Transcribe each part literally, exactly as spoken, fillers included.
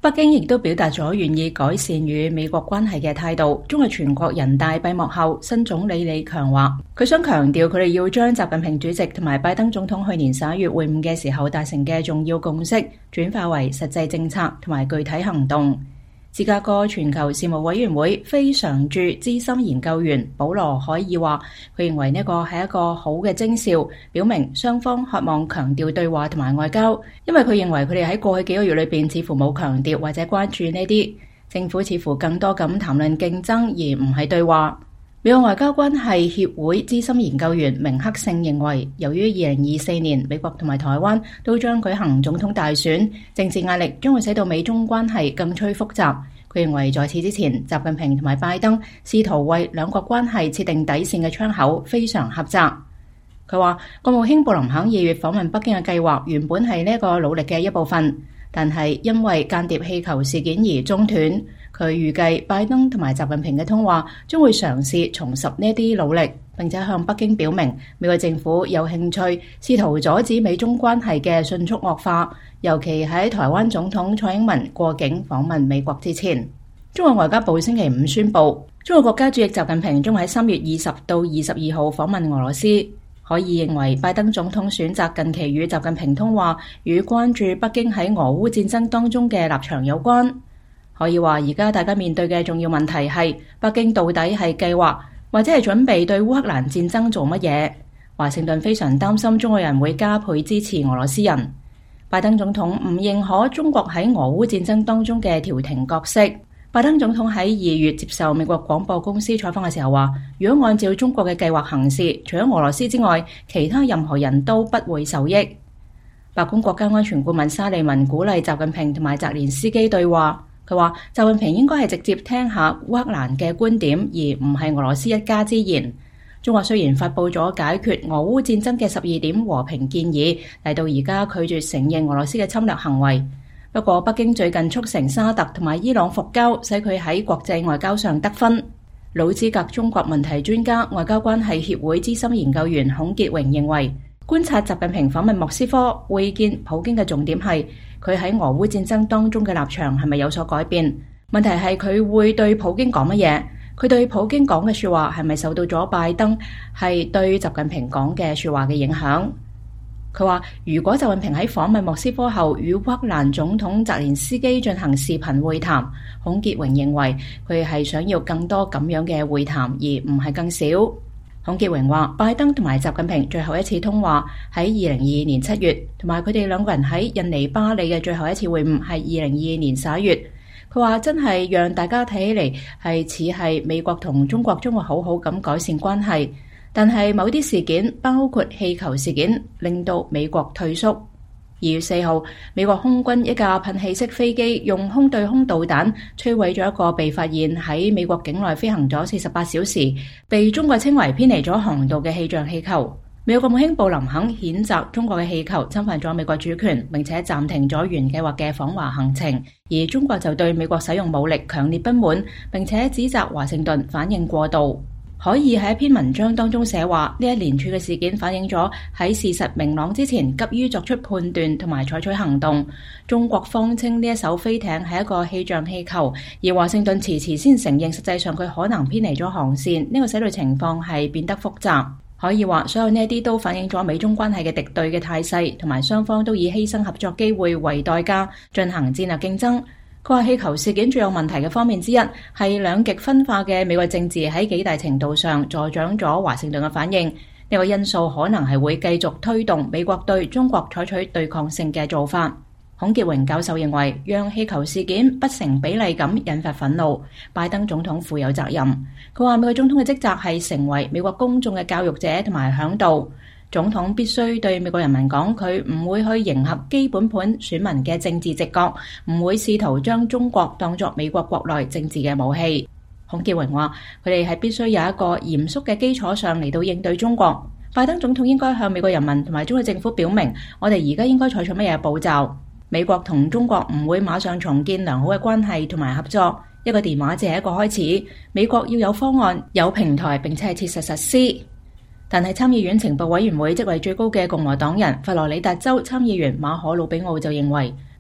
北京亦都表達咗願意改善與美國關係嘅態度。中國全國人大閉幕後，新總理李強話，佢想強調佢哋要將習近平主席同埋拜登總統去年十一月會晤嘅時候達成嘅重要共識，轉化為實際政策同埋具體行動。芝加哥全球事務委員會非常駐資深研究員保羅海爾話，佢認為呢個係一個好嘅徵兆，表明雙方渴望強調對話同埋外交，因為佢認為佢哋喺過去幾個月裏邊似乎冇強調或者關注呢啲，政府似乎更多咁談論競爭而唔係對話。美國外交關係協會資深研究員明克勝認為，由於二零二四年美國同埋台灣都將舉行總統大選，政治壓力將會使到美中關係更趨複雜。佢認為在此之前，習近平同埋拜登試圖為兩國關係設定底線嘅窗口非常狹窄。佢話，國務卿布林肯二月訪問北京嘅計劃原本係呢一個努力嘅一部分，但係因為間諜氣球事件而中斷。佢預計拜登同埋習近平嘅通話將會嘗試重拾呢啲努力，並且向北京表明美國政府有興趣試圖阻止美中關係嘅迅速惡化，尤其喺台灣總統蔡英文過境訪問美國之前。中國外交部星期五宣布，中國國家主席習近平將喺三月二十到二十二號訪問俄羅斯。可以認為拜登總統選擇近期與習近平通話，與關注北京喺俄烏戰爭當中嘅立場有關。可以話，而家大家面對嘅重要問題係北京到底係計劃或者係準備對烏克蘭戰爭做乜嘢？華盛頓非常擔心中國人會加倍支持俄羅斯人。拜登總統唔認可中國喺俄烏戰爭當中嘅調停角色。拜登總統喺二月接受美國廣播公司採訪嘅時候話，如果按照中國嘅計劃行事，除咗俄羅斯之外，其他任何人都不會受益。白宮國家安全顧問沙利文鼓勵習近平同埋澤連斯基對話。佢話，習近平應該係直接聽下烏克蘭嘅觀點，而唔係俄羅斯一家之言。中國雖然發布咗解決俄烏戰爭嘅十二點和平建議，但到而家拒絕承認俄羅斯嘅侵略行為。不過，北京最近促成沙特同埋伊朗復交，使佢喺國際外交上得分。老資格中國問題專家、外交關係協會資深研究員孔傑榮認為，觀察習近平訪問莫斯科會見普京嘅重點係佢喺俄烏戰爭當中嘅立場係咪有所改變？問題係佢會對普京講乜嘢？佢對普京講嘅說話係咪受到咗拜登係對習近平講嘅說話嘅影響？佢話，如果習近平喺訪問莫斯科後與烏克蘭總統澤連斯基進行視頻會談，孔傑榮認為佢係想要更多咁樣嘅會談，而唔係更少。孔傑榮話，拜登同埋習近平最後一次通話喺二零二二年七月，同埋佢哋兩個人喺印尼巴里嘅最後一次會晤係二零二二年十一月。佢話真係讓大家睇起嚟係似係美國同中國將會好好咁改善關係，但係某啲事件，包括氣球事件，令到美國退縮。二月四號，美國空軍一架噴氣式飛機用空對空導彈摧毀咗一個被發現喺美國境內飛行咗四十八小時，被中國稱為偏離咗航道嘅氣象氣球。美國國務卿布林肯譴責中國嘅氣球侵犯咗美國主權，並且暫停咗原計劃嘅訪華行程。而中國就對美國使用武力強烈不滿，並且指責華盛頓反應過度。可以喺一篇文章當中寫話，呢一連串嘅事件反映咗喺事實明朗之前急於作出判斷同埋採取行動。中國方稱呢一艘飛艇係一個氣象氣球，而華盛頓遲遲先承認實際上佢可能偏離咗航線，呢個使到情況係變得複雜。可以話，所有呢啲都反映咗美中關係嘅敵對嘅態勢，同埋雙方都以犧牲合作機會為代價進行戰略競爭。佢話氣球事件最有問題嘅方面之一係兩極分化嘅美國政治喺幾大程度上助長咗華盛頓嘅反應。呢個因素可能係會繼續推動美國對中國採取對抗性嘅做法。孔傑榮教授認為，讓氣球事件不成比例咁引發憤怒，拜登總統負有責任。佢話美國總統嘅職責係成為美國公眾嘅教育者同埋嚮導。總統必須對美國人民講，佢唔會去迎合基本盤選民嘅政治直覺，唔會試圖將中國當作美國國內政治嘅武器。孔傑榮話，佢哋係必須有一個嚴肅嘅基礎上嚟到應對中國。拜登總統應該向美國人民同埋中國政府表明，我哋而家應該採取乜嘢步驟。美國同中國唔會馬上重建良好嘅關係同埋合作，一個電話只係一個開始。美國要有方案、有平台，並且係切實實施。但係參議院情報委員會職位最高嘅共和黨人佛羅里達州參議員馬可魯比奧就認為，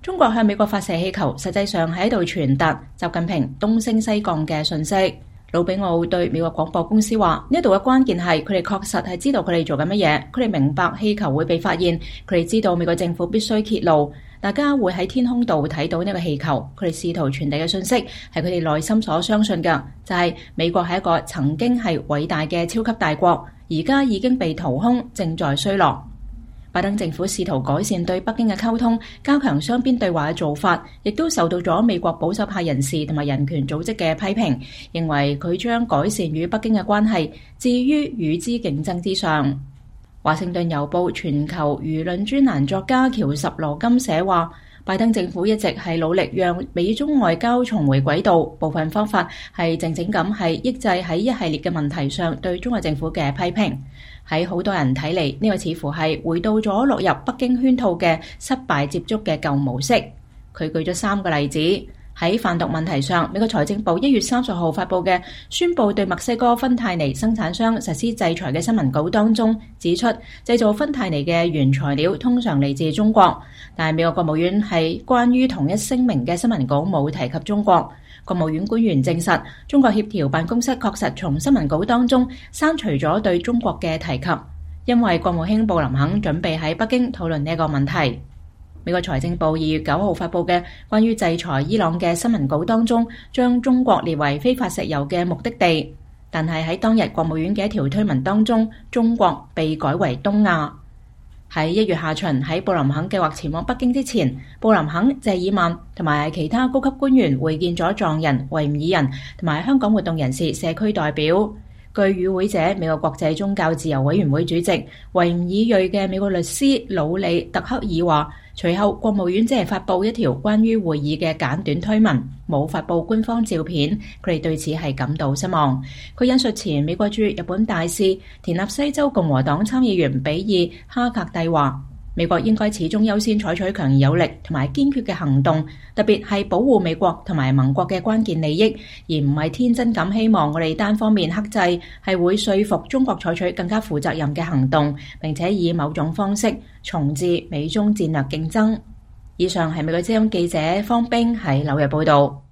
中國向美國發射氣球，實際上係喺度傳達習近平東升西降嘅訊息。魯比奧對美國廣播公司話：呢度嘅關鍵係佢哋確實係知道佢哋做緊乜嘢，佢哋明白氣球會被發現，佢哋知道美國政府必須揭露，大家會喺天空度睇到呢個氣球。佢哋試圖傳遞嘅訊息係佢哋內心所相信嘅，就係美國係一個曾經係偉大嘅超級大國，而家已經被掏空，正在衰落。拜登政府試圖改善對北京嘅溝通，加強雙邊對話嘅做法，亦都受到咗美國保守派人士同埋人權組織嘅批評，認為佢將改善與北京嘅關係置於與之競爭之上。華盛頓郵報全球輿論專欄作家喬什羅金寫話，拜登政府一直係努力讓美中外交重回軌道，部分方法係靜靜咁係抑制喺一系列嘅問題上對中國政府嘅批評。喺好多人睇嚟，呢個似乎係回到咗落入北京圈套嘅失敗接觸嘅舊模式。佢舉咗三個例子。喺販毒問題上，美國財政部一月三十號發布嘅宣布對墨西哥芬太尼生產商實施制裁嘅新聞稿當中指出，製造芬太尼嘅原材料通常嚟自中國，但係美國國務院係關於同一聲明嘅新聞稿冇提及中國。國務院官員證實，中國協調辦公室確實從新聞稿當中刪除咗對中國嘅提及，因為國務卿布林肯準備喺北京討論呢個問題。美國財政部二月九號發布嘅關於制裁伊朗嘅新聞稿當中，將中國列為非法石油嘅目的地，但係喺當日國務院嘅一條推文當中，中國被改為東亞。喺一月下旬，喺布林肯計劃前往北京之前，布林肯、謝爾曼同埋其他高級官員會見咗藏人、維吾爾人同埋香港活動人士社區代表。據與會者美國國際宗教自由委員會主席維吾爾裔嘅美國律師魯里特克爾話，隨後國務院只係發布一條關於會議嘅簡短推文，冇發布官方照片，佢哋對此係感到失望。佢引述前美國駐日本大使、田納西州共和黨參議員比爾哈格蒂話，美國應該始終優先採取強而有力同埋堅決嘅行動，特別係保護美國同埋盟國嘅關鍵利益，而唔係天真咁希望我哋單方面克制，係會說服中國採取更加負責任嘅行動，並且以某種方式重置美中戰略競爭。以上係美國之音記者方冰喺紐約報道。